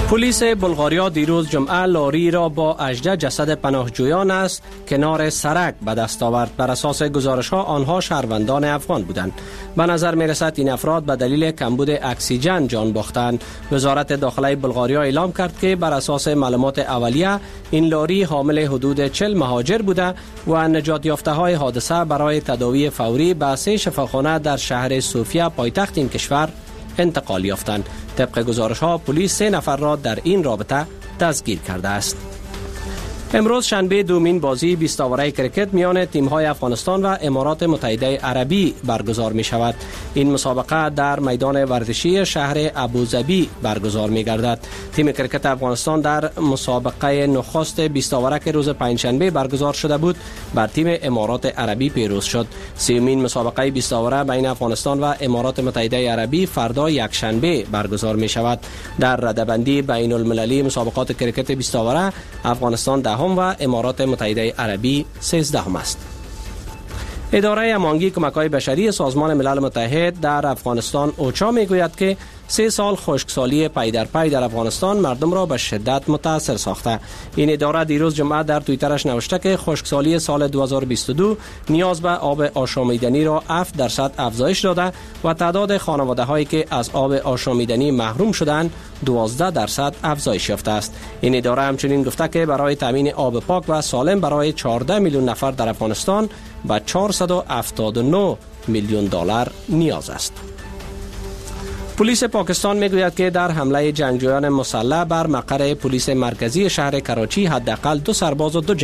پلیس بلغاریا دیروز جمعه لاری را با 18 جسد پناهجویان است کنار سرک به دست آورد. بر اساس گزارش ها آنها شهروندان افغان بودند. به نظر می رسد این افراد به دلیل کمبود اکسیژن جان باختند. وزارت داخله بلغاریا اعلام کرد که بر اساس معلومات اولیه این لاری حامل حدود 40 مهاجر بوده و نجات یافته های حادثه برای تداوی فوری به 3 شفاخانه در شهر سوفیا پایتخت این کشور انتقال یافتند. طبق گزارش ها پلیس 3 نفر را در این رابطه دستگیر کرده است. امروز شنبه دومین بازی 20 اوره کرکت میان تیم های افغانستان و امارات متحده عربی برگزار می شود. این مسابقه در میدان ورزشی شهر ابوظبی برگزار می گردد. تیم کرکت افغانستان در مسابقه نخست 20 اوره که روز پنجشنبه برگزار شده بود بر تیم امارات عربی پیروز شد. سومین مسابقه 20 اوره بین افغانستان و امارات متحده عربی فردا یکشنبه برگزار می شود. در رده‌بندی بین المللی مسابقات کرکت 20 اوره افغانستان دهم و امارات متحده عربی 13 است. اداره امانگی کمک‌های بشری سازمان ملل متحد در افغانستان اوچا میگوید که 3 سال خشکسالی پی در پی در افغانستان مردم را به شدت متاثر ساخته. این اداره دیروز جمعه در توییترش نوشته که خشکسالی سال 2022 نیاز به آب آشامیدنی را 7% افزایش داده و تعداد خانواده‌هایی که از آب آشامیدنی محروم شدند 12% افزایش یافته است. این اداره همچنین گفته که برای تامین آب پاک و سالم برای 14 میلیون نفر در افغانستان به 479 میلیون دلار نیاز است. پلیس پاکستان میگوید که در حمله جنگجویان مسلح بر مقر پلیس مرکزی شهر کراچی حداقل 2 سرباز و 2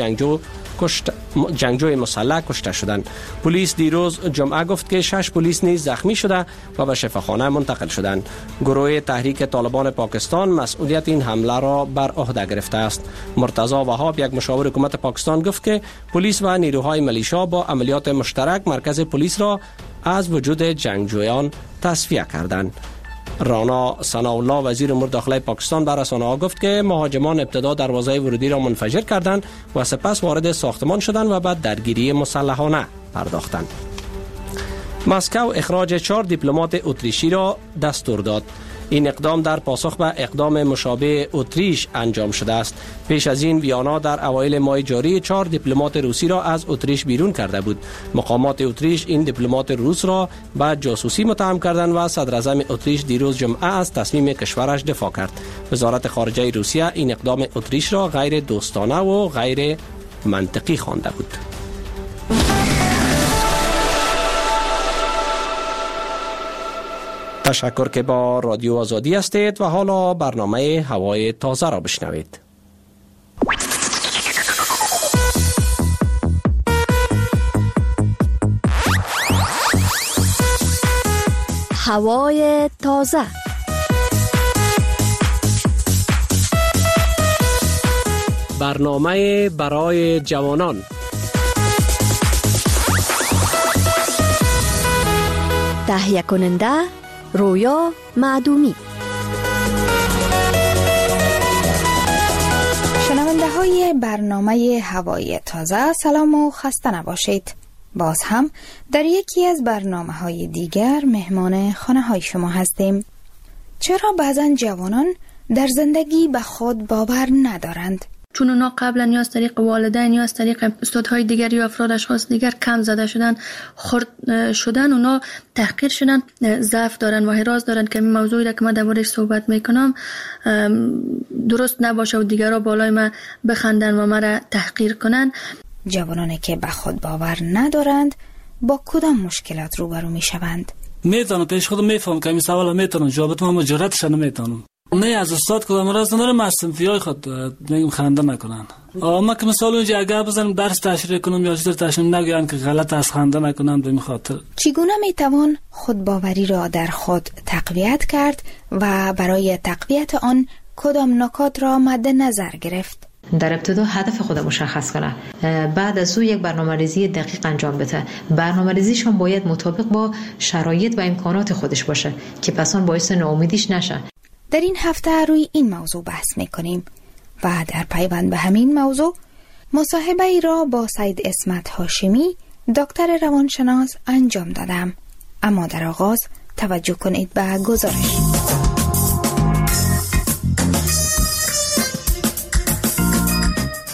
جنگجوی مسلح کشته شدند. پلیس دیروز جمعه گفت که 6 پلیس نیز زخمی شده و به شفاخانه منتقل شدند. گروه تحریک طالبان پاکستان مسئولیت این حمله را بر عهده گرفته است. مرتضی وهاب یک مشاور حکومت پاکستان گفت که پلیس و نیروهای ملیشا با عملیات مشترک مرکز پلیس را از وجود جنگجویان تصفیه کردند. رانا ثناءالله وزیر امور داخلی پاکستان بر رسانه‌ها گفت که مهاجمان ابتدا دروازه ورودی را منفجر کردند و سپس وارد ساختمان شدند و بعد درگیری مسلحانه پرداختند. مسکو اخراج 4 دیپلمات اتریشی را دستور داد. این اقدام در پاسخ به اقدام مشابه اتریش انجام شده است. پیش از این ویانا در اوایل ماه جاری 4 دیپلمات روسی را از اتریش بیرون کرده بود. مقامات اتریش این دیپلمات روس را به جاسوسی متهم کردند و صدر اعظم اتریش دیروز جمعه از تصمیم کشورش دفاع کرد. وزارت خارجه روسیه این اقدام اتریش را غیر دوستانه و غیر منطقی خوانده بود. تشکر که با رادیو آزادی هستید و حالا برنامه هوای تازه را بشنوید. هوای تازه. برنامه برای جوانان. تهیه کننده رویا معدومی. شنونده های برنامه هوای تازه سلام و خسته نباشید. باز هم در یکی از برنامه های دیگر مهمان خانه های شما هستیم. چرا بعضن جوانان در زندگی به خود باور ندارند؟ چون اونا قبلا یا از طریق والدین یا از طریق استادهای دیگر یا افراد اشخاص دیگر کم زده شدن، خرد شدن، اونا تحقیر شدن، ضعف دارن و حراس دارن که این موضوعی را که من دربارش صحبت میکنم درست نباشه و دیگرها بالای من بخندن و مرا تحقیر کنن. جوانانی که به خود باور ندارند با کدام مشکلات روبرو میشوند؟ میتونم پیش خودم میفهم که این سوال میتونم جوابت من مجردش نمیتونم. نه از استاد کدام راست ندارم، از صنفیای خود میگم خنده نکنن. ما که مثلا اونجا اگر بزنم درس تشریح کنم یا چیزی تشریح نگوین که غلط از خنده نکنم به این خاطر. چگونه میتوان خودباوری را در خود تقویت کرد و برای تقویت آن کدام نکات را مد نظر گرفت؟ در ابتدا هدف خود مشخص کنه، بعد از او یک برنامه‌ریزی دقیق انجام بده. برنامه‌ریزیش هم باید مطابق با شرایط و امکانات خودش باشه که پس آن باعث ناامیدیش نشه. در این هفته روی این موضوع بحث میکنیم و در پیوند به همین موضوع مصاحبه ای را با سید اسمت هاشمی دکتر روانشناس انجام دادم. اما در آغاز توجه کنید به گزارش.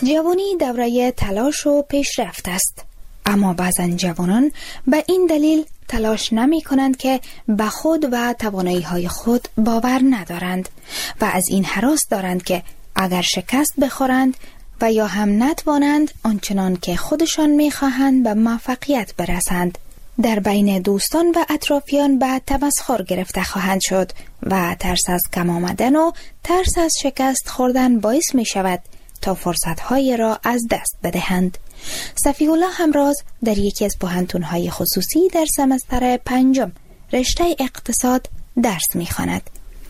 جوانی دوره تلاش و پیشرفت است، اما بعضا جوانان به این دلیل تلاش نمی کنند که به خود و توانایی های خود باور ندارند و از این هراس دارند که اگر شکست بخورند و یا هم نتوانند آنچنان که خودشان می خواهند به موفقیت برسند، در بین دوستان و اطرافیان به تمسخر گرفته خواهند شد و ترس از کم آمدن و ترس از شکست خوردن باعث می شود تا فرصت‌های را از دست بدهند. صفی الله همراز در یکی از پوهنتون‌های خصوصی در سمستر 5 رشته اقتصاد درس می‌خواند.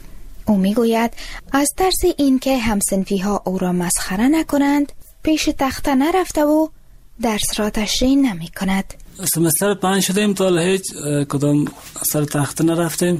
او می‌گوید از ترس اینکه همسنفی‌ها او را مسخره نکنند پیش تخته نرفته و درس را تشریح نمی‌کند. سمستر 5 شدیم تا هیچ کدام سر تخته نرفتیم،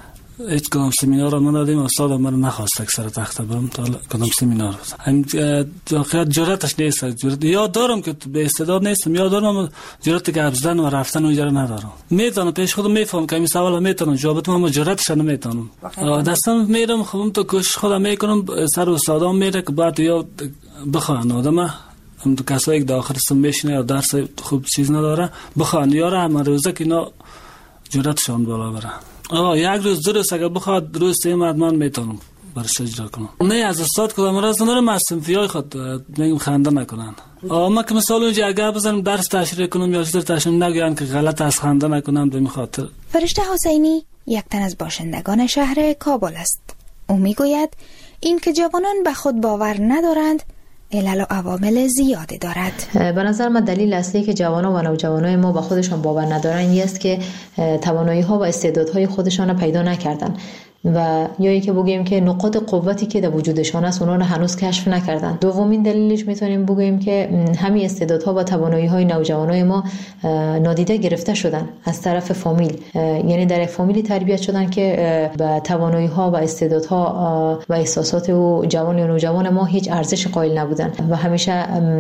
هیچ کدام سمینار را ندادیم. استاد ما نخواست که سر تخته برم تا کدام سمینار. همین واقعا جرأتش نیست. یاد دارم که به استعداد نیستم، یاد دارم جرأت گپ زدن و رفتن اونجا ندارم. میتونم پیش خودم میفهم که این سوال میتونم جواب بدم، اما جرأتش نمیتونم. دستم میرم خودم تو کوشش خودم میکنم، سر استادام میره که بعد یا بخوان آدم هم تو کسایی که داخل سم میشینه یا درس خوب چیز نداره بخوان یاره همه روزه که اینا جرأتشون بالا بره. یک روز دو روز اگر بخواد روز سیم حتما میتونم برش اجرا کنم. نه از استاد کدام راز ندارم، از صنفیای خود میگم خنده نکنن. ما که مثلا اونجا اگر بزنم درس تشریح کنم یا چیز تشریح نگوین که غلط از خنده نکنم به خاطر. فرشته حسینی یک تن از باشندگان شهر کابل است. او میگوید این که جوانان به خود باور ندارند علل و عوامل زیاده دارد. به نظر من دلیل اصلی که جوانان و نوجوانای ما به خودشان باور ندارن این است که توانایی ها و استعدادهای خودشان را پیدا نکردن و یا اینکه بگیم که نقاط قوتی که در وجودشان است اونا رو هنوز کشف نکردن. دومین دلیلش میتونیم بگیم که همین استعدادها و توانایی‌های نوجوانای ما نادیده گرفته شدن از طرف فامیل، یعنی در یک فامیلی تربیت شدن که به توانایی‌ها و استعدادها و احساسات و جوان و نوجوان ما هیچ ارزش قائل نبودن و همیشه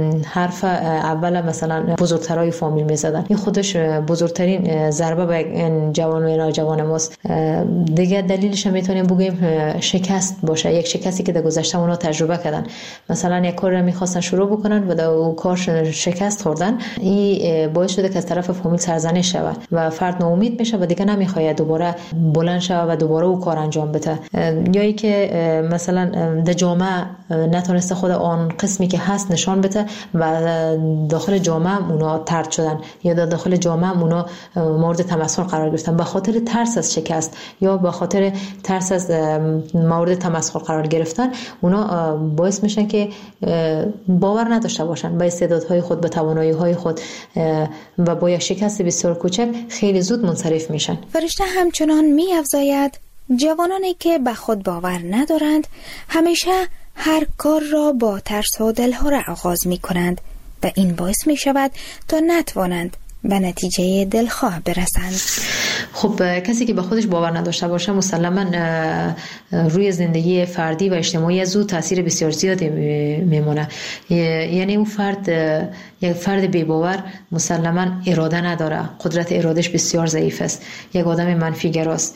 حرف اول مثلا بزرگترای فامیل میزدن. این خودش بزرگترین ضربه به جوان و نوجوان ماست. دیگه دلیلش میتونیم بگیم شکست باشه، یک شکستی که در گذشته اونا تجربه کردن. مثلا یک کار رو میخواستن شروع بکنن و در اون کار شکست خوردن، این باعث شده که از طرف فامیل سرزنش شود و فرد ناامید میشه و دیگه نمیخواد دوباره بلند شود و دوباره اون کار انجام بده. یا ای که مثلا در جامعه نتونسته خود آن قسمی که هست نشان بده و داخل جامعه اونا طرد شدن یا در داخل جامعه اونا مورد تمسخر قرار گرفتن به خاطر ترس از شکست یا به خاطر ترس از مورد تمسخر قرار گرفتن. اونا باعث میشن که باور نداشته باشن به استعدادهای خود، به توانایی‌های خود و با یک شکست بسیار کوچک خیلی زود منصرف میشن. فرشته همچنان می‌افزاید جوانانی که به خود باور ندارند همیشه هر کار را با ترس و دلهره آغاز می‌کنند و این باعث می‌شود تا نتوانند به نتیجه دلخواه برسند. خب کسی که به خودش باور نداشته باشه مسلماً روی زندگی فردی و اجتماعی از او تاثیر بسیار زیادی میمونه. یعنی اون فرد یک فرد بی باور مسلماً اراده نداره، قدرت ارادش بسیار ضعیف است، یک آدم منفی گراست،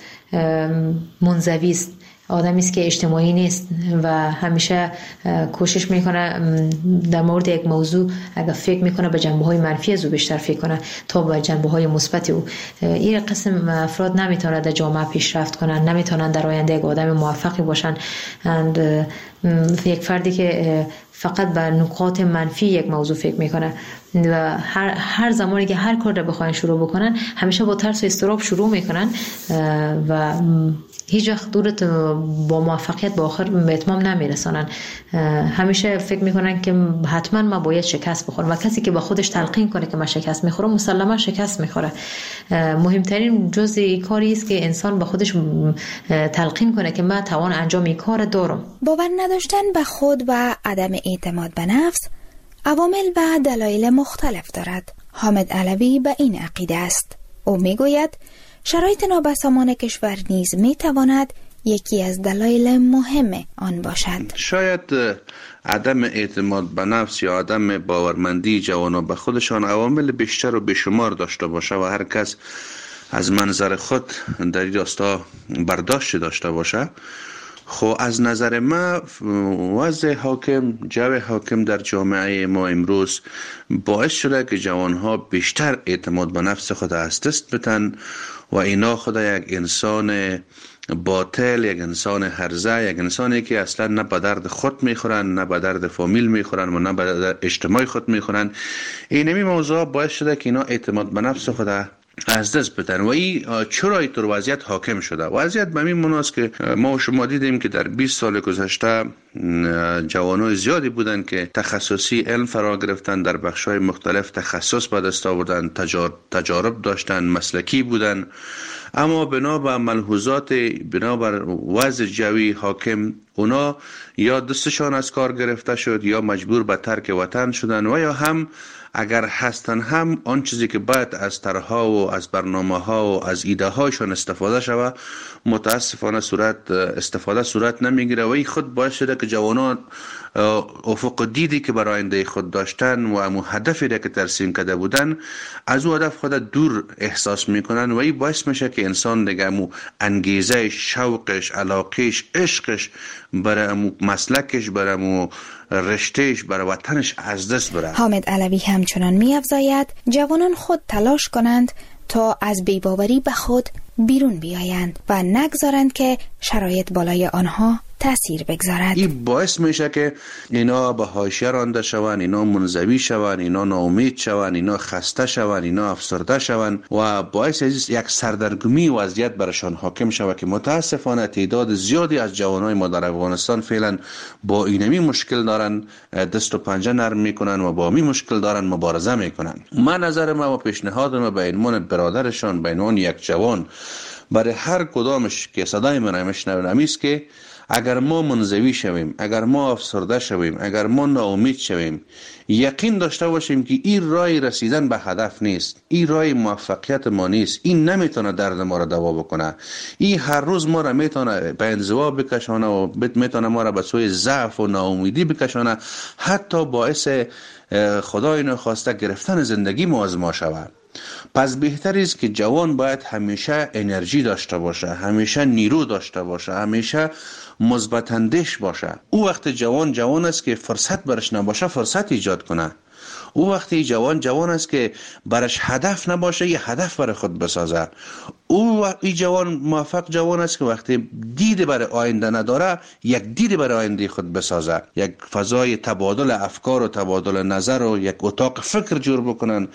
منزوی است، آدمی است که اجتماعی نیست و همیشه کوشش میکنه در مورد یک موضوع اگر فکر میکنه به جنبه‌های منفی از او بیشتر فکر کنه تا به جنبه‌های مثبت او. این قسم افراد نمیتونن در جامعه پیشرفت کنن، نمیتونن در آینده یک آدم موفقی باشن. یک فردی که فقط به نکات منفی یک موضوع فکر میکنه و هر زمانی که هر کار را بخواین شروع بکنن همیشه با ترس و اضطراب شروع میکنن و هیچ وقت دورت با موفقیت با آخر به اتمام نمیرسانن. همیشه فکر میکنن که حتما ما باید شکست بخورم و کسی که با خودش تلقین کنه که من شکست میخورم مسلما شکست میخوره. مهمترین جزء کاری است که انسان با خودش تلقین کنه که من توان انجام این کار دارم. باور نداشتن به خود و عدم اعتماد به نفس عوامل و دلایل مختلف دارد. حامد علوی به این عقیده است. او میگوید شرایط نابسامان کشور نیز میتواند یکی از دلایل مهم آن باشد. شاید عدم اعتماد به نفس یا عدم باورمندی جوانان به خودشان عوامل بیشتر و بیشمار داشته باشه و هر کس از منظر خود در این راستا برداشت داشته باشه، خب از نظر ما وضع حاکم، جو حاکم در جامعه ما امروز باعث شده که جوانها بیشتر اعتماد به نفس خود از دست بدن و اینا خود یک انسان باطل، یک انسان هرزه، یک انسانی که اصلا نه به درد خود میخورن، نه به درد فامیل میخورن و نه به درد اجتماع خود میخورن. اینمی موضوع باعث شده که اینا اعتماد به نفس خود از دست بدن و این چرا اینطور وضعیت حاکم شده. وضعیت به این مناست که ما و شما دیدیم که در 20 سال گذشته جوانای زیادی بودن که تخصصی علم فرا گرفتن، در بخش‌های مختلف تخصص به دست آوردن، تجارب داشتن، مسلکی بودن، اما بنابر ملحوظات، بنابر وضع جوی حاکم، اونا یا دستشان از کار گرفته شد یا مجبور به ترک وطن شدن و یا هم اگر هستن هم آن چیزی که باید از طرح‌ها و از برنامه‌ها و از ایده هاشون استفاده شود متاسفانه صورت نمیگیره و این خود باعث شده که جوانان افق دیدی که برای آینده خود داشتن و امو هدفی که ترسیم کرده بودن از او هدف خود دور احساس میکنن و این باعث میشه که انسان دیگه امو انگیزه، شوقش، علاقش، عشقش برای امو مسلکش، برای امو رشتهش، برای وطنش از دست بره. حامد علوی همچنان می‌افزاید جوانان خود تلاش کنند تا از بی‌باوری به خود بیرون بیایند و نگذارند که شرایط بالای آنها تأثیر بگذارد. این باعث میشه که اینا به حاشیه رانده شوند، اینا منزوی شوند، اینا ناامید شوند، اینا خسته شوند، اینا افسرده شوند و باعث یک سردرگمی وضعیت برشان حاکم شود که متاسفانه تعداد زیادی از جوانای ما در افغانستان فعلا با اینمی مشکل دارن، دست و پنجه نرم میکنن و با این مشکل دارن مبارزه میکنن. من نظر ما و پیشنهاد ما به عنوان برادرشان، به عنوان یک جوان، برای هر کدامش که صدای من میشنوند است که اگر ما منزوی شویم، اگر ما افسرده شویم، اگر ما ناامید شویم، یقین داشته باشیم که این راه رسیدن به هدف نیست، این راه موفقیت ما نیست، این نمیتونه درد ما را دوا بکنه، این هر روز ما را میتونه به انزوا بکشانه و میتونه ما را به سوی ضعف و ناامیدی بکشانه، حتی باعث خدای نخواسته گرفتن زندگی ما از ما شود. پس بهتر است که جوان باید همیشه انرژی داشته باشه، همیشه نیرو داشته باشه، همیشه مثبت اندیش باشه. او وقت جوان است که فرصت برش نباشه فرصت ایجاد کنه. او وقتی جوان است که برش هدف نباشه یه هدف برای خود بسازه. او جوان موفق جوان است که وقتی دید برای آینده نداره یک دید برای آینده خود بسازه، یک فضای تبادل افکار و تبادل نظر و یک اتاق فکر جور بکنن،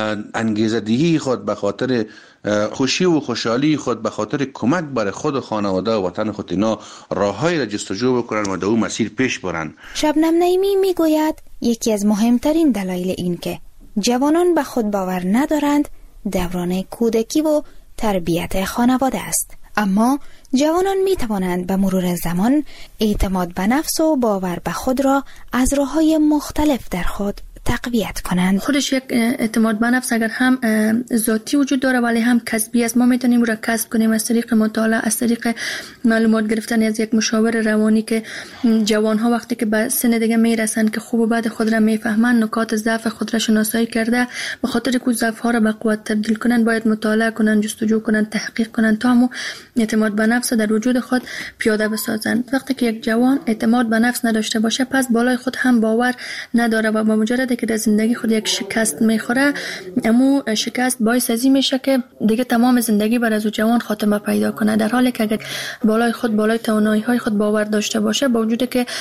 انگیزه دهی خود به خاطر خوشی و خوشحالی خود، به خاطر کمک برای خود و خانواده و وطن خود اینا راههایی را جستجو بکنن و در اون مسیر پیش برن. شبنم نعیمی میگوید یکی از مهمترین دلایل این که جوانان به خود باور ندارند دوران کودکی و تربیت خانواده است. اما جوانان می توانند به مرور زمان اعتماد به نفس و باور به خود را از راه‌های مختلف در خود تقویت کنند. خودش یک اعتماد به نفس اگر هم ذاتی وجود داره ولی هم کسبی است. ما میتونیم را کسب کنیم از طریق مطالعه، از طریق معلومات گرفتن از یک مشاور روانی که جوان ها وقتی که به سن دیگه میرسن که خوب و بد خود را میفهمن، نکات ضعف خود را شناسایی کرده به خاطر که ضعف ها را به قوت تبدیل کنن باید مطالعه کنن، جستجو کنن، تحقیق کنن تا هم اعتماد به نفس در وجود خود پیاده بسازن. وقتی که یک جوان اعتماد به نفس نداشته باشه پس بالای خود هم باور نداره و با مجرد که در زندگی خود یک شکست میخوره، امو شکست باعث ازی میشه که دیگه تمام زندگی بر از او جوان خاتمه پیدا کنه. در حالی که اگر بالای توانایی های خود باور داشته باشه، با وجود که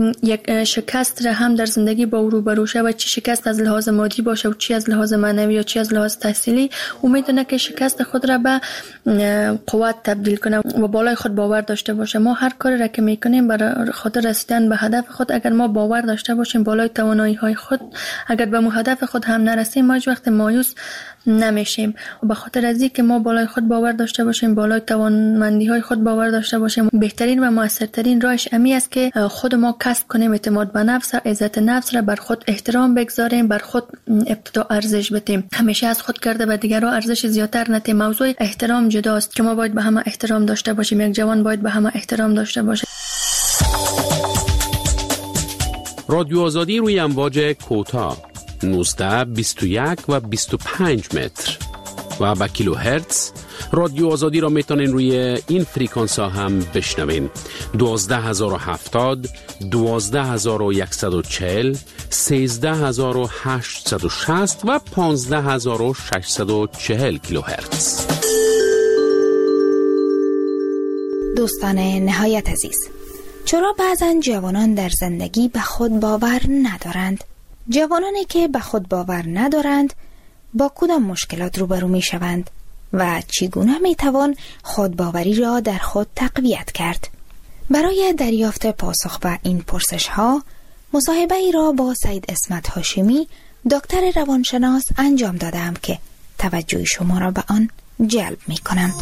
یک شکست را هم در زندگی با او روبرو شه و چی شکست از لحاظ مادی باشه و چی از لحاظ معنوی یا چی از لحاظ تحصیلی، او میتونه که شکست خود را به قوت تبدیل کنه و بالای خود باور داشته باشه. ما هر کاری را که میکنیم برای خاطر رسیدن به هدف خود اگر ما باور داشته باشیم بالای توانایی های خود، اگر به هدف خود هم نرسیم ما هیچ وقت مایوس نمیشیم. و به خاطر از اینکه ما بالای خود باور داشته باشیم، بالای توانمندی های خود باور داشته باشیم، بهترین و موثرترین راهش امی است که خود ما کسب کنیم اعتماد به نفس، عزت نفس را بر خود احترام بگذاریم، بر خود ابتدا ارزش بدیم، همیشه از خود کرده به دیگران ارزش زیاتر ندیم. موضوع احترام جداست که ما باید به همه احترام داشته باشیم، یک جوان باید به همه احترام داشته باشه. رادیو آزادی روی امواج کوتاه 19، 21 و 25 متر و به کیلو هرتز. رادیو آزادی را میتونین روی این فریکانس ها هم بشنوین: 12070، 12140، 13860 و 15640 کیلو هرتز. دوستان نهایت عزیز، چرا بعضن جوانان در زندگی به خود باور ندارند؟ جوانانی که به خود باور ندارند با کدام مشکلات روبرو می شوند و چگونه می توان خودباوری را در خود تقویت کرد؟ برای دریافت پاسخ به این پرسش ها مصاحبه ای را با سید اسمت هاشمی، دکتر روانشناس انجام دادم که توجه شما را به آن جلب می کنم.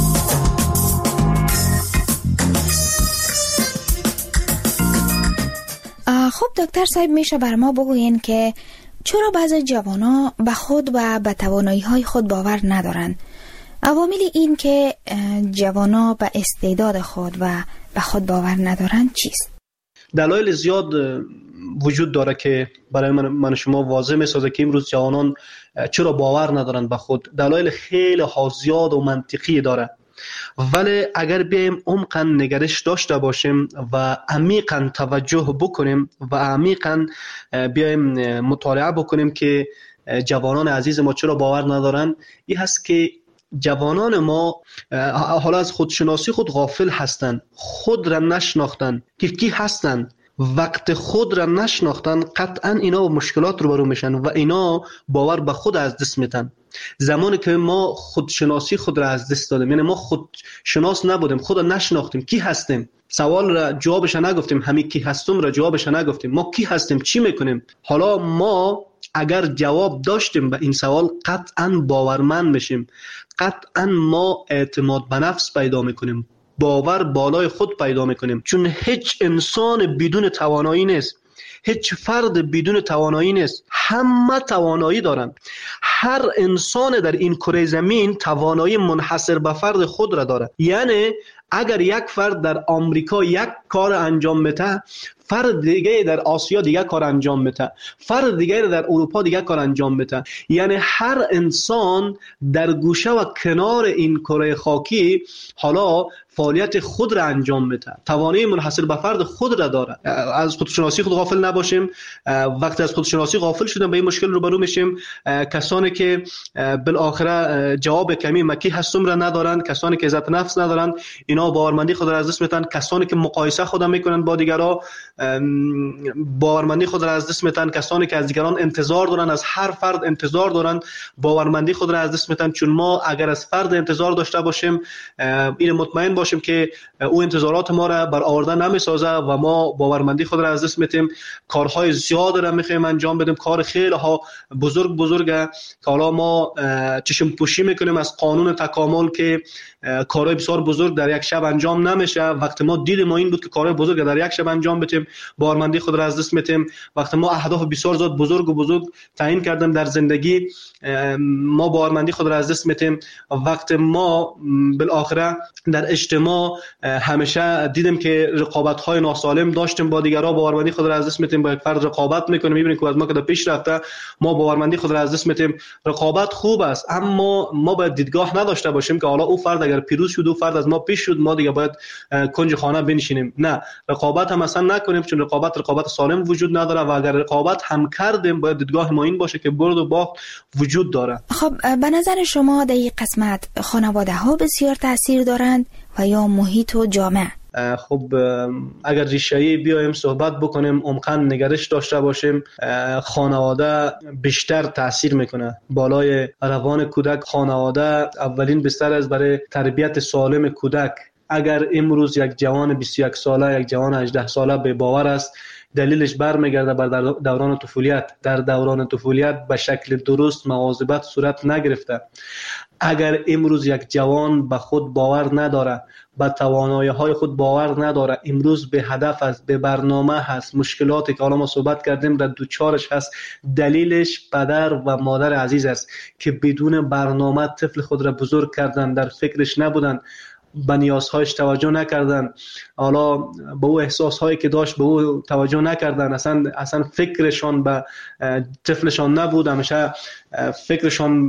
خب دکتر صاحب، میشه بر ما بگوین که چرا بعضی جوانا به خود و به توانایی‌های خود باور ندارند؟ عوامل این که جوانا به استعداد خود و به خود باور ندارند چیست؟ دلایل زیاد وجود داره که برای من شما واضح میسازه که امروز جوانان چرا باور ندارند به خود. دلایل خیلی زیاد و منطقی داره، ولی اگر بیایم عمقاً نگرش داشته باشیم و عمیقاً توجه بکنیم و عمیقاً بیایم مطالعه بکنیم که جوانان عزیز ما چرا باور ندارن، این هست که جوانان ما حالا از خودشناسی خود غافل هستند، خود را نشناختن که کی هستن. وقت خود را نشناختن قطعا اینا با مشکلات روبرو میشن و اینا باور به خود از دست میدن. زمانی که ما خودشناسی خود را از دست دادیم، یعنی ما خودشناس نبودیم، خود را نشناختیم، کی هستیم، سوال را جوابش نگفتیم، همین کی هستم را جوابش نگفتیم، ما کی هستیم، چی میکنیم. حالا ما اگر جواب داشتیم به این سوال قطعا باورمند میشیم، قطعا ما اعتماد به نفس پیدا میکنیم، باور بالای خود پیدا میکنیم. چون هیچ انسان بدون توانایی نیست، هیچ فرد بدون توانایی نیست، همه توانایی دارن. هر انسان در این کره زمین توانایی منحصر به فرد خود را داره. یعنی اگر یک فرد در آمریکا یک کار انجام بده، فرد دیگه در آسیا دیگه کار انجام بده، فرد دیگه در اروپا دیگه کار انجام بده. یعنی هر انسان در گوشه و کنار این کره خاکی حالا فعالیت خود را انجام بده، توانایی منحصر به فرد خود را داره. از خودشناسی خود غافل نباشیم. وقتی از خودشناسی غافل شدیم به این مشکل روبرو میشیم. کسانی که بالاخره جواب کمی مکی هستم را ندارن، کسانی که عزت نفس ندارن، اینا باورمندی خود را از دست میدن. کسانی که مقایسه خود میکنن با دیگران، باورمندی خود را از دست میدن. کسانی که از دیگران انتظار دارن، از هر فرد انتظار دارن، باورمندی خود را از دست میدن. چون ما اگر از فرد انتظار داشته باشیم، این مطمئن باشیم که او انتظارات ما را برآورده نمیسازه و ما باورمندی خود را از دست میدیم. کارهای زیاد را میخوایم انجام بدیم، کار خیلی ها بزرگه که حالا ما چشم پوشی میکنیم از قانون تکامل که کارهای بسیار بزرگ در یک شب انجام نمیشه. وقتی ما دید ما این بود که کارهای بزرگ در یک شب انجام بدیم، باورمندی خود را از دست میدیم. وقتی ما اهداف بسیار زیاد بزرگ تعیین کردیم در زندگی، ما باورمندی خود را از دست میدیم. وقتی ما بالاخره در اجتماع همیشه دیدیم که رقابت‌های ناسالم داشتیم با دیگران، باورمندی خود را از دست میدیم. با یک فرد رقابت میکنیم، میبینیم که از ما که در پیش رفته، ما باورمندی خود را از دست میدیم. رقابت خوب است، اما ما باید دیدگاه نداشته باشیم که حالا او فرد اگر پیروز شد، او فرد از ما پیش شد، ما دیگه باید کنج خانه بنشینیم. نه، رقابت هم اصلا نکنیم، چون رقابت سالم وجود نداره و اگر رقابت هم کردیم باید دیدگاه ما این باشه که برد و باخت وجود داره. خب به نظر شما در این قسمت خانواده ها بسیار تاثیر دارند و یا محیط و جامعه؟ خب اگر ریشه‌ای بیایم صحبت بکنیم، عمقاً نگرش داشته باشیم، خانواده بیشتر تاثیر میکنه بالای روان کودک. خانواده اولین بستر است برای تربیت سالم کودک. اگر امروز یک جوان 21 ساله، یک جوان 18 ساله به باور است، دلیلش برمیگرده بر دوران طفولیت. در دوران طفولیت به شکل درست مواظبت صورت نگرفته. اگر امروز یک جوان به خود باور نداره، به توانایی‌های خود باور نداره، امروز به هدف است، به برنامه هست، مشکلاتی که حالا ما صحبت کردیم در دوچارش هست، دلیلش پدر و مادر عزیز است که بدون برنامه طفل خود را بزرگ کردن، در فکرش نبودن، به نیازهایش توجه نکردن، حالا به او احساسهایی که داشت به او توجه نکردن، اصلا فکرشان به طفلشان نبود، همیشه فکرشان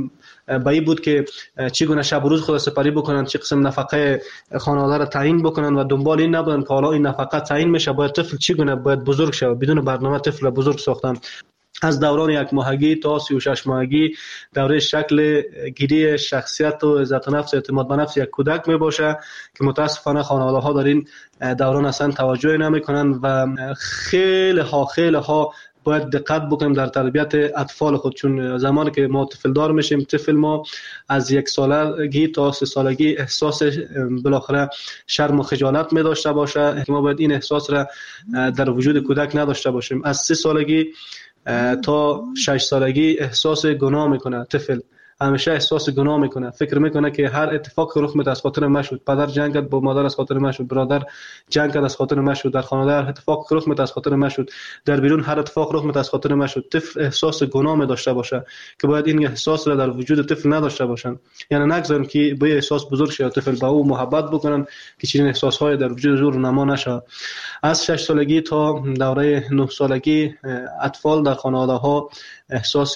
به این بود که چگونه شب و روز خود سپری بکنن، چه قسم نفقه خانواده را تعیین بکنن و دنبال این نبودن که حالا این نفقه تعیین میشه باید طفل چگونه باید بزرگ شه. بدون برنامه طفل بزرگ ساختن. از دوران 1 ماهگی تا 36 ماهگی دوره شکل گیری شخصیت و عزت نفس، اعتماد به نفس یک کودک می باشه که متاسفانه خانواده ها در این دوران اصلا توجه نمی کنن و خیلی ها باید دقت بکنیم در تربیت اطفال خود، چون زمانی که ما طفل دار میشیم، طفل ما از 1 سالگی تا 3 سالگی احساس بالاخره شرم و خجالت می داشته باشه. ما باید این احساس را در وجود کودک نداشته باشیم. از 3 سالگی تا 6 سالگی احساس گناه میکنه طفل، همیشه احساس گناه میکنه، فکر میکنه که هر اتفاق رخ میده از خاطر من شد، پدر جنگ کرد با مادر از خاطر من شد، برادر جنگ کرد از خاطر من شد، در خانواده هر اتفاق رخ میده از خاطر من شد، در بیرون هر اتفاق رخ میده از خاطر من شد. طفل احساس گناه می داشته باشه که باید این احساس را در وجود طفل نداشته باشن، یعنی نگذاریم که به احساس بزرگ شه، طفل با او محبت بکنن که چنین احساس های در وجود زور نما نشه. از 6 سالگی تا دوره 9 سالگی اطفال در خانواده ها احساس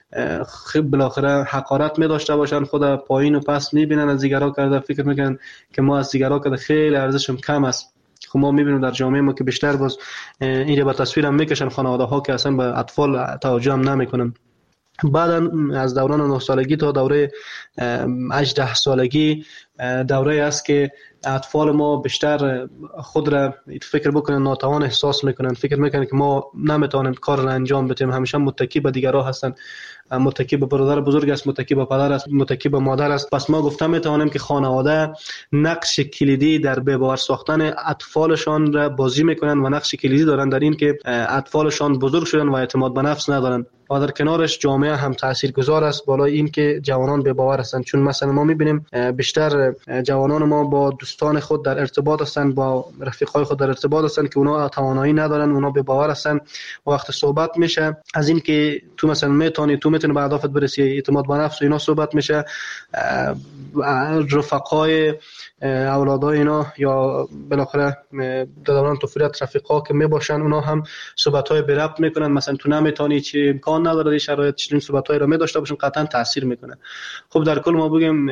بالاخره حقارت می داشته باشن، خود پایین و پس میبینن، از دیگرها کرده فکر میکنن که ما از دیگرها کرده خیلی ارزشم کم است. خب ما میبینیم در جامعه ما که بیشتر باز این رو به تصویر هم میکشن خانواده ها که اصلا به اطفال توجه هم نمیکنن. بعد از دوران 9 سالگی تا دوره 18 سالگی دوره است که اطفال ما بیشتر خود را فکر بکنن ناتوان احساس میکنن، فکر میکنن که ما نمیتونیم کار را انجام بدیم، همیشه متکی به دیگرها هستن، متکی به برادر بزرگ است، متکی به پدر است، متکی به مادر است. پس ما گفتم میتونیم که خانواده نقش کلیدی در به باور ساختن اطفالشان را بازی میکنن و نقش کلیدی دارن در این که اطفالشان بزرگ شدن و اعتماد به نفس ندارن. و در کنارش جامعه هم تاثیرگذار است بالای این که جوانان به باور هستند، چون مثلا ما میبینیم بیشتر جوانان ما با دوستان خود در ارتباط هستند، با رفیقای خود در ارتباط هستند که اونا توانایی ندارن، اونا به باور هستند. وقت صحبت میشه از این که تو مثلا میتونی به اهدافت برسی، اعتماد به نفس و اینا صحبت میشه، رفقای اولادای اینا یا بالاخره دوران طفولیت رفیقا که میباشن اونا هم صحبت‌های به ربط میکنن، مثلا تو نمیتونی، چه امکان نداره این شرایط، چنین صحبت‌هایی رو می‌داشته باشن، قطعا تاثیر میکنه. خب در کل ما بگیم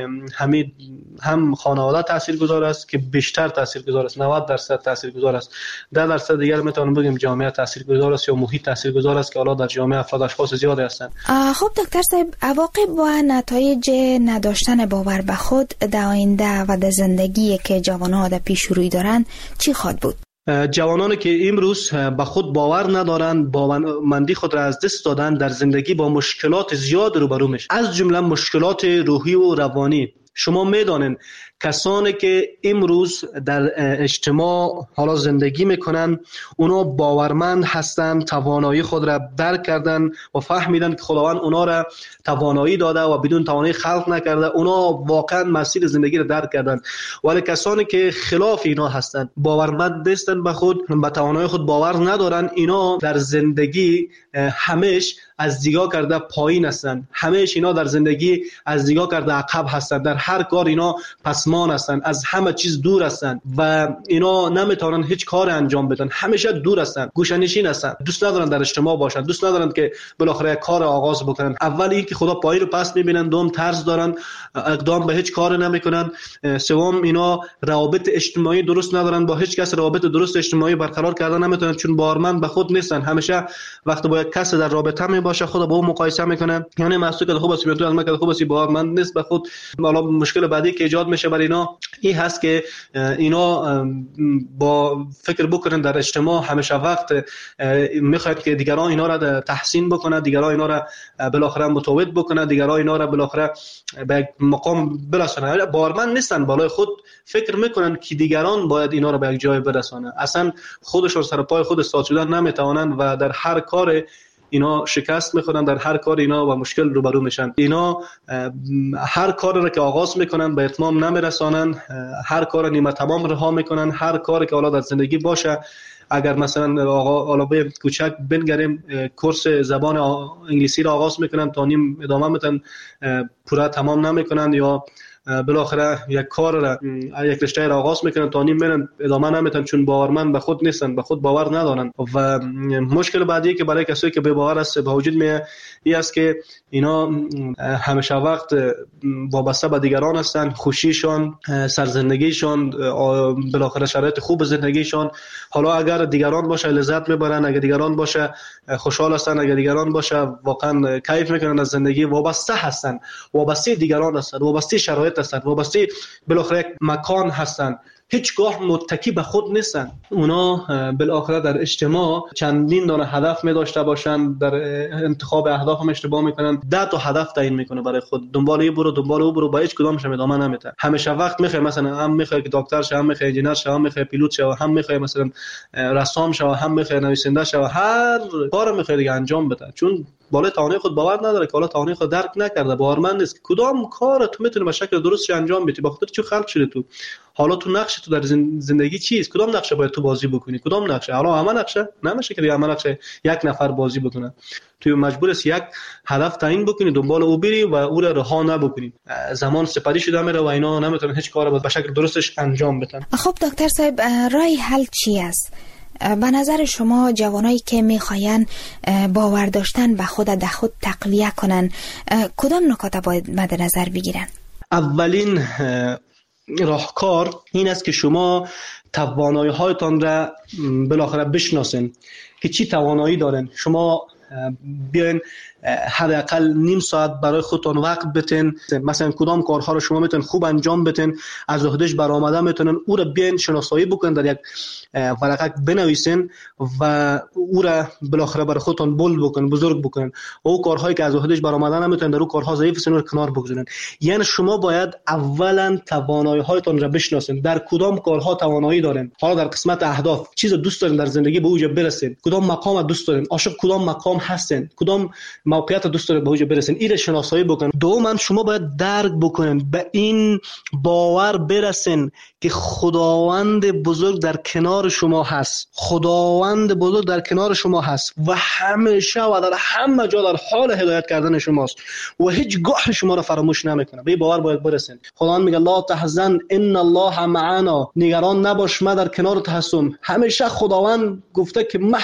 هم خانواده تاثیرگذار است که بیشتر تاثیرگذار است، 90% تاثیرگذار است، 10% دیگر میتونیم بگیم جامعه تاثیرگذار است یا محیط تاثیرگذار است که حالا در جامعه افراد اشخاص زیاد هستند. خب دکتر صاحب، عواقب و نتایج نداشتن باور به خود در آینده و در زندگی که جوانان در پیش روی دارن چی خواهد بود؟ جوانانی که امروز به خود باور ندارند، باورمندی خود را از دست دادن، در زندگی با مشکلات زیاد روبرو میشن، از جمله مشکلات روحی و روانی. شما میدانید کسانی که امروز در اجتماع حالا زندگی میکنن اونا باورمند هستند، توانایی خود را درک کردن و فهمیدن که خداوند اونا را توانایی داده و بدون توانایی خلق نکرده، اونا واقعا مسیر زندگی را درک کردن. ولی کسانی که خلاف اینا هستند، باورمند نیستند به خود، به توانایی خود باور ندارن، اینا در زندگی همیشه از دیگاه کرده پایین هستند، همیشه اینا در زندگی از دیگاه کرده عقب هستند، در هر کار اینا پسمان هستند، از همه چیز دور هستند و اینا نمیتونن هیچ کار انجام بدن، همیشه دور هستند، گوشه‌نشین هستند، دوست ندارن در اجتماع باشن، دوست ندارن که بالاخره کار آغاز بکنن. اول این که خدا پایین رو پس میبینن، دوم طرز دارن، اقدام به هیچ کار نمیکنن، سوم اینا روابط اجتماعی درست ندارن، با هیچ کس روابط درست اجتماعی برقرار کردن نمیتونن، چون باورمند به خود نیستن. همیشه وقتی با یک کس در رابطه باشه خود با اون مقایسه میکنه، یعنی محسوب که خوب است، تو از من که خوب است، باورمند نیست به خود. حالا مشکل بعدی که ایجاد میشه برای اینا این هست که اینا با فکر بکنن در اجتماع همیشه وقت میخواد که دیگران اینا را تحسین بکنه، دیگران اینا را بالاخره متوجه بکنه، دیگران اینا را بالاخره به مقام برسونه. باورمند نیستن بالای خود، فکر میکنن که دیگران باید اینا را به یک جای برسونه، اصلا خودشون سر پای خود استاد شدن نمیتوانند و در هر کار اینا شکست میخورن، در هر کار اینا با مشکل روبرو میشن. اینا هر کار را که آغاز میکنن به اتمام نمیرسانن، هر کار نیمه تمام رها میکنن. هر کاری که حالا در زندگی باشه، اگر مثلا حالا به کوچک بنگریم کورس زبان انگلیسی را آغاز میکنن تا نیم ادامه میتن، پورا تمام نمیکنن، یا بالاخره یک کار را یک رشته را آغاز میکنن تا نیم میرن ادامه نمیتن، چون باورمند به خود نیستن، به خود باور ندارن. و مشکل بعدی که برای کسایی که بی باور است به وجود میاد این است که اینا همیشه وقت وابسته به دیگران هستن، خوشیشان، سرزندگیشان، بالاخره شرایط خوب زندگیشان، حالا اگر دیگران باشه لذت میبرن، اگر دیگران باشه خوشحال هستن، اگر دیگران باشه واقعا کیف میکنن از زندگی. وابسته هستن، وابسته دیگران هستن، وابسته شرایط هستن، وابسته بالاخره یک مکان هستن، هیچگاه متکی به خود نیستن. اونا بالاخره در اجتماع چندین دانه هدف می داشته باشن، در انتخاب اهداف هم اشتباه میکنن، 10 تا هدف تعیین میکنه برای خود، دنبال این برو دنبال اون برو، با هیچ کدامش ادامه نمیده. همیشه وقت میخواد مثلا هم میخواد که دکتر شه، هم میخواد انجینر شه، هم میخواد پیلوت شه، هم میخواد مثلا رسام شه، هم میخواد نویسنده شه، هر کار میخواد دیگه انجام بده، چون بالای توانایی خود باور نداره که حالا توانایی خود درک نکرده، باورمند نیست که کدام کار تو میتونی به شکل درست انجام بدی. بخاطر چی خلق شده تو؟ حالا تو نقش تو در زندگی چیست؟ کدام نقشه باید تو بازی بکنی؟ کدام نقشه؟ حالا همه نقشه نمیشه که همه نقشه یک نفر بازی بکنه. تو مجبور است یک هدف تعیین بکنی، دنبال او بری و او را رها نبکنی. زمان سپری شده میره و اینا نمیتونن هیچ کار به شکل درستش انجام بدن. خب دکتر صاحب، راه حل چی است؟ به نظر شما جوانایی که میخواین باور داشتن به خود در خود تقویه کنن کدام نکات باید مد نظر بگیرن؟ اولین راهکار این است که شما توانایی هایتان را بالاخره بشناسین که چی توانایی دارین. شما بیاین حداقل نیم ساعت برای خودتون وقت بتین، مثلا کدام کارها رو شما میتونین خوب انجام بدین، از عهدهش برآمده میتونین، او رو بیاین شناسایی بکنین، در یک ورقه بنویسین و او رو بالاخره برای خودتون بولد بکنین، بزرگ بکنین. او کارهایی که از عهدهش برآمده نمیتونین، در اون کارها ضعیف هستین، رو کنار بگذارین. یعنی شما باید اولا توانایی هایتون رو بشناسین، در کدام کارها توانایی دارین. حالا در قسمت اهداف چیز دوست دارین در زندگی به اوج برسین، کدام مقام دوست دارین، عاشق کدام مقام هستین، کدام موقعیت دوست دارین به اوج برسین، این شناسایی بکنین. دوما شما باید درک بکنین، به این باور برسین که خداوند بزرگ در کنار شما هست، خداوند بزرگ در کنار شما هست و همیشه و در همه جا در حال هدایت کردن شماست و هیچ گاه شما را فراموش نمیکنه. به این باور باید برسین. خداوند میگه لا تحزن ان الله معنا، نگران نباش من در کنارت هستم. همیشه خداوند گفته که من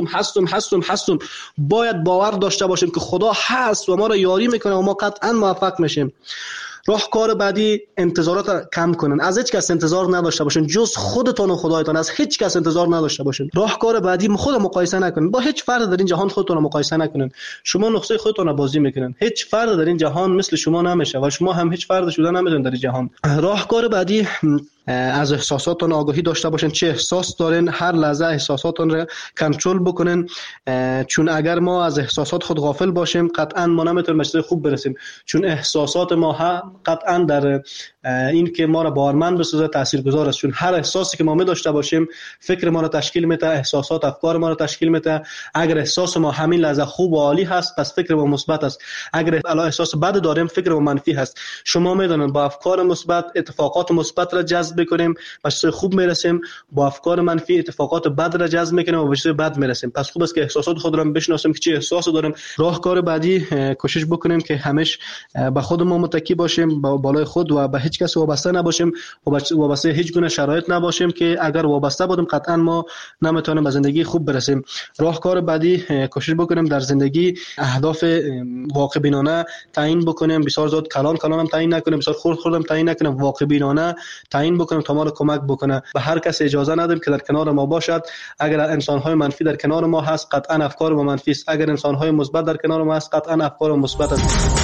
هستم. باید باور داشته باشیم که خدا هست و ما را یاری میکنه و ما قطعا موفق میشیم. راهکار بعدی، انتظارات کم کنن، از هیچ کس انتظار نداشته باشین جز خودتون و خدایتان، از هیچ کس انتظار نداشته باشین. راهکار بعدی، خود مقایسه نکنین، با هیچ فرد در این جهان خودتون مقایسه نکنین. شما نقطه خودتون رو بازی میکنین، هیچ فرد در این جهان مثل شما نمیشه و شما هم هیچ فرد شده نمیتونین در این جهان. راهکار بعدی، از احساساتون آگاهی داشته باشین، چه احساس دارین، هر لحظه احساساتون رو کنترل بکنین، چون اگر ما از احساسات خود غافل باشیم قطعا ما نمیتونیم به چیز خوب برسیم، چون احساسات ما هم قطعا در این که ما را باورمند بسازه تاثیرگذار است، چون هر احساسی که ما می داشته باشیم فکر ما را تشکیل میده، احساسات افکار ما را تشکیل میده. اگر احساس ما همین لحظه خوب و عالی هست پس فکر ما مثبت است، اگر احساس بد داریم فکر ما منفی هست. شما میدونید با افکار مثبت اتفاقات مثبت را جذب بکنیم به چیز خوب میرسیم، با افکار منفی اتفاقات بد را جذب میکنیم و به چیز بد میرسیم. پس خوب است که احساسات خود را بشناسیم که چه احساسی داریم. راهکار بعدی، کوشش بکنیم که همیشه به خودمون متکی باشیم، با بالای خود و به هیچ کس وابسته نباشیم و وابسته هیچ گونه شرایط نباشیم که اگر وابسته بودیم قطعا ما نمیتونیم به زندگی خوب برسیم. راهکار بعدی، کوشش بکنیم در زندگی اهداف واقع بینانه تعیین بکنیم، بسیار زیاد کلان هم تعیین نکنیم، بسیار خرد هم تعیین نکنیم، واقع بینانه تعیین بکنیم تا ما رو کمک بکنه. به هر کس اجازه ندیم که در کنار ما باشد. اگر انسان‌های منفی در کنار ما هست قطعا افکار ما منفی است، اگر انسان‌های مثبت در کنار ما هست قطعا افکار مثبت است.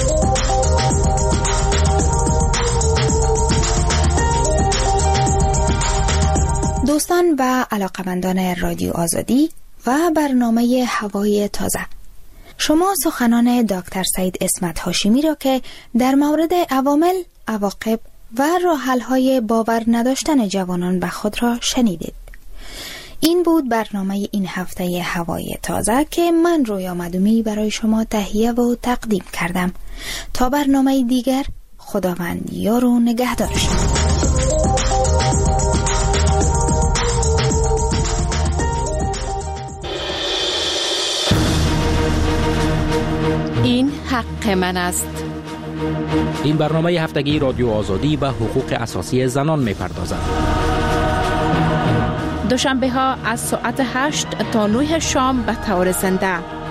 دوستان و علاقمندان رادیو آزادی و برنامه هوای تازه، شما سخنان دکتر سعید اسمت هاشمی را که در مورد عوامل، عواقب و راه‌حل‌های باور نداشتن جوانان به خود را شنیدید. این بود برنامه این هفته هوای تازه که من رویا مدومی برای شما تهیه و تقدیم کردم. تا برنامه دیگر، خداوند یار و نگهدار شما. این حق من است. این برنامه هفتگی رادیو آزادی به حقوق اساسی زنان می‌پردازد. دوشنبه ها از ساعت 8 تا 9 شام به طور زنده